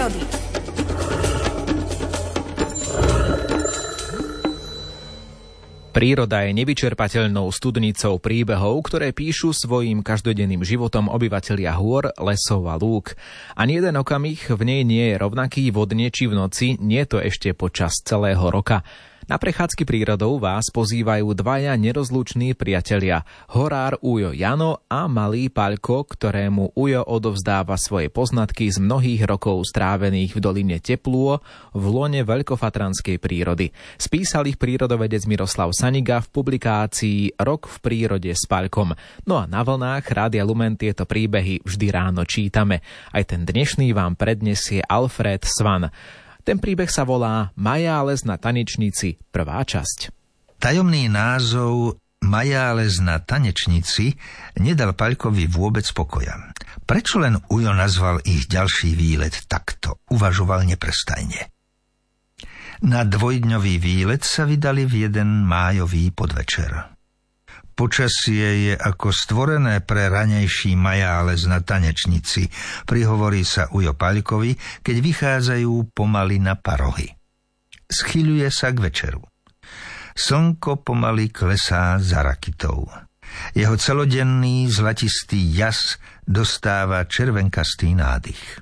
prírody. Príroda je nevyčerpateľnou studnicou príbehov, ktoré píšu svojím každodenným životom obyvatelia hôr, lesov a lúk. Ani jeden okamih v nej nie je rovnaký vodne či v noci, nie to ešte počas celého roka. Na prechádzky prírodou vás pozývajú dvaja nerozluční priatelia, horár Ujo Jano a malý Paľko, ktorému Ujo odovzdáva svoje poznatky z mnohých rokov strávených v doline Teplúo v lone veľkofatranskej prírody. Spísal ich prírodovedec Miroslav Saniga v publikácii Rok v prírode s Paľkom. No a na vlnách Rádia Lumen tieto príbehy vždy ráno čítame. Aj ten dnešný vám prednesie Alfred Svan. Ten príbeh sa volá Majáles na tanečnici, prvá časť. Tajomný názov Majáles na tanečnici nedal Paľkovi vôbec pokoja. Prečo len Ujo nazval ich ďalší výlet takto? Uvažoval neprestajne. Na dvojdňový výlet sa vydali v jeden májový podvečer. Počasie je ako stvorené pre ranejší Majáles na tanečnici, prihovorí sa Ujo Paľkovi, keď vychádzajú pomaly na parohy. Schyľuje sa k večeru. Slnko pomaly klesá za rakitou. Jeho celodenný zlatistý jas dostáva červenkastý nádych.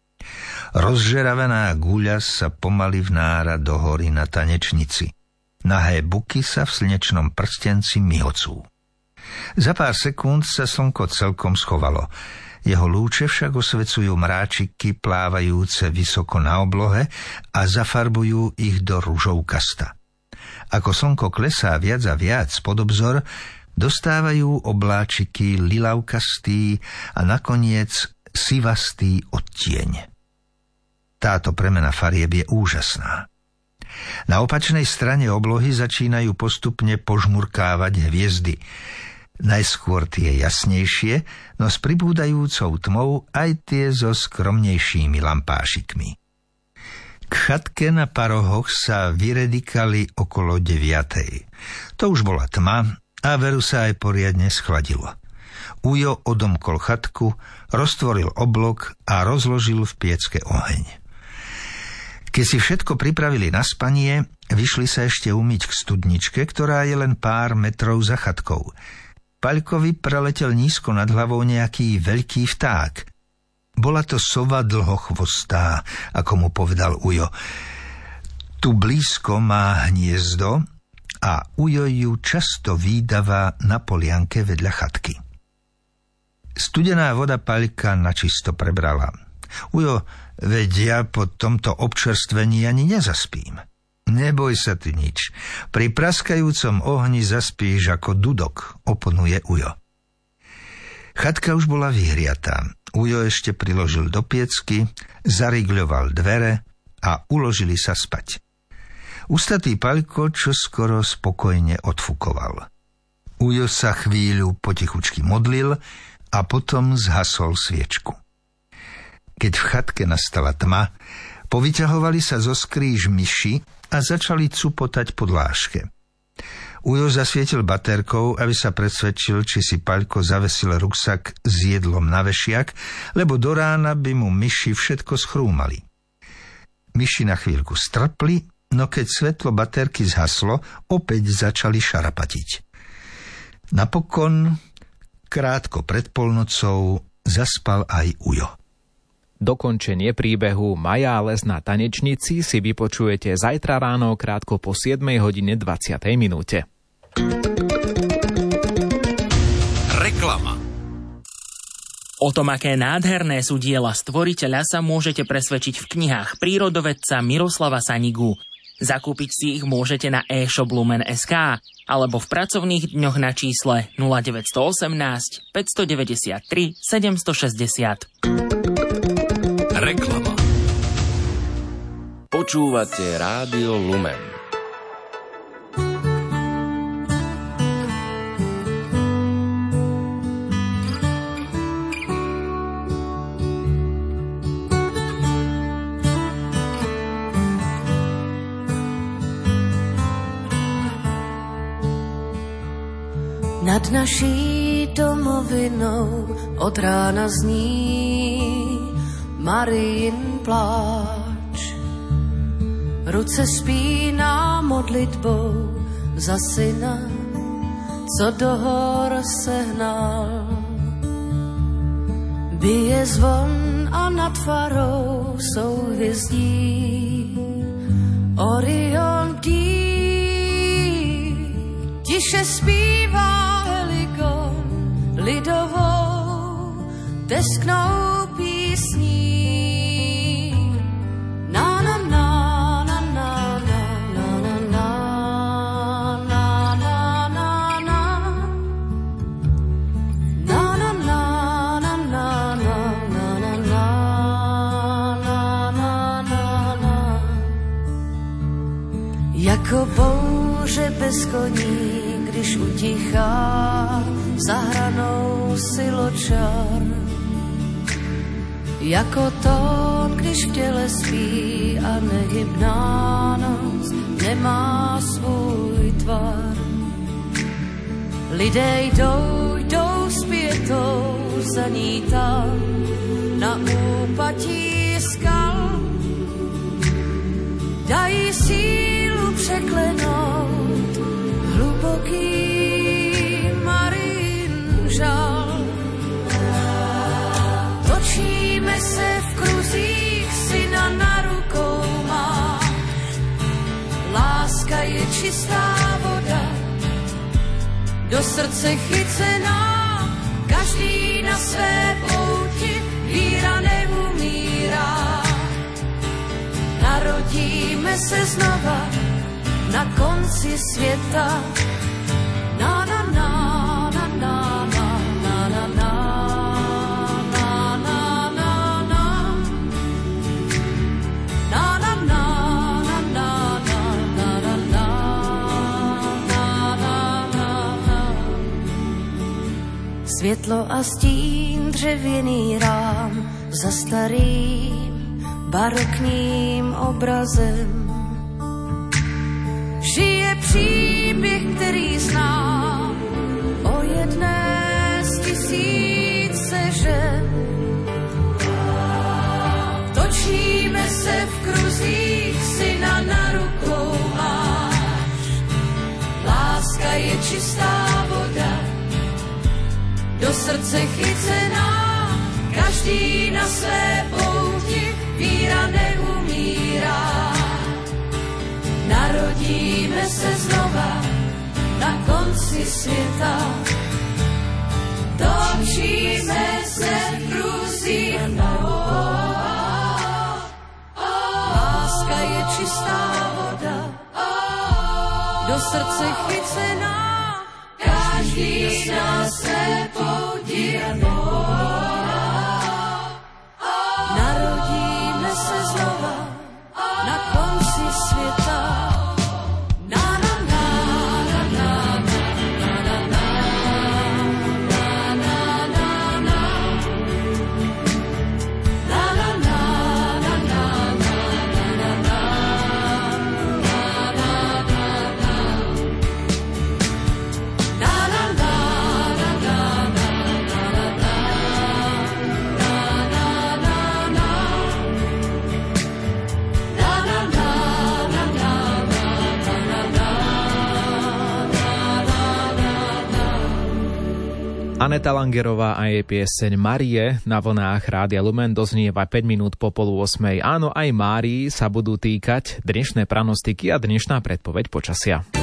Rozžeravená guľa sa pomaly vnára do hory na tanečnici. Nahé buky sa v slnečnom prstenci myhocú. Za pár sekúnd sa slnko celkom schovalo. Jeho lúče však osvecujú mráčiky plávajúce vysoko na oblohe a zafarbujú ich do ružovkasta. Ako slnko klesá viac a viac pod obzor, dostávajú obláčiky lilavkastý a nakoniec sivastý odtieň. Táto premena farieb je úžasná. Na opačnej strane oblohy začínajú postupne požmurkávať hviezdy. Najskôr tie jasnejšie, no s pribúdajúcou tmou aj tie so skromnejšími lampášikmi. K chatke na parohoch sa vyredikali okolo 9:00. To už bola tma a veru sa aj poriadne schladilo. Ujo odomkol chatku, roztvoril oblok a rozložil v piecke oheň. Keď si všetko pripravili na spanie, vyšli sa ešte umyť k studničke, ktorá je len pár metrov za chatkou. Paľkovi preletel nízko nad hlavou nejaký veľký vták. Bola to sova dlhochvostá, ako mu povedal Ujo. Tu blízko má hniezdo a Ujo ju často vídava na polianke vedľa chatky. Studená voda Paľka načisto prebrala. Ujo, veď ja po tomto občerstvení ani nezaspím. Neboj sa ty nič. Pri praskajúcom ohni zaspíš ako dudok, oponuje Ujo. Chatka už bola vyhriatá. Ujo ešte priložil do piecky, zarigľoval dvere a uložili sa spať. Ustatý Paľko čoskoro spokojne odfukoval. Ujo sa chvíľu potichučky modlil a potom zhasol sviečku. Keď v chatke nastala tma, povyťahovali sa zo skríž myši a začali cupotať po dláške. Ujo zasvietil baterkou, aby sa presvedčil, či si Paľko zavesil ruksak s jedlom na vešiak, lebo do rána by mu myši všetko schrúmali. Myši na chvíľku strpli, no keď svetlo baterky zhaslo, opäť začali šarapatiť. Napokon, krátko pred polnocou, zaspal aj Ujo. Dokončenie príbehu Majáles na tanečnici si vypočujete zajtra ráno krátko po 7:20. Reklama. O tom, aké nádherné sú diela stvoriteľa, sa môžete presvedčiť v knihách prírodovedca Miroslava Sanigu. Zakúpiť si ich môžete na e-shop Lumen.sk alebo v pracovných dňoch na čísle 0918 593 760. Reklama. Počúvate Rádio Lumen. Nad naší domovinou od rána zní Marijin pláč. Ruce spíná modlitbou za syna, co do hor sehnal. Bije zvon a nad farou souhvězdí Orion bdí. Tiše zpívá Helikon lidovou tesknou písní. Na na na na na na na na na na na na na na na na na. Jako bouře bez koní, když utichá za hranou siločar. Jako tón, když v těle spí a nehybná noc nemá svůj tvar. Lidé jdou s pětou za ní tam na úpatí skal. Dají sílu překlenout hluboký Marijin žal. Točíme se v kruzích, syna na rukou máš. Láska je čistá voda, do srdce chycená, každý na své pouti, víra neumírá. Narodíme se znova na konci světa. Na na na na na na na na na na na na na Světlo a stín, dřevěný rám za starým barokním obrazem. Žije příběh, který znám o jedné z tisíce žen. Točíme se v kruzích, syna na rukou máš. Láska je čistá voda, do srdce chycená, každý na své pouti, víra neumírá. Narodíme se znova na konci světa. Točíme se v kruzích, láska je čistá voda, do srdce chycená, každý na své pouti. Narodíme se znova na konci světa. Aneta Langerová a jej pieseň Marie na vlnách Rádia Lumen doznieva 5 minút po 7:30. Áno, aj Márii sa budú týkať dnešné pranostiky a dnešná predpoveď počasia.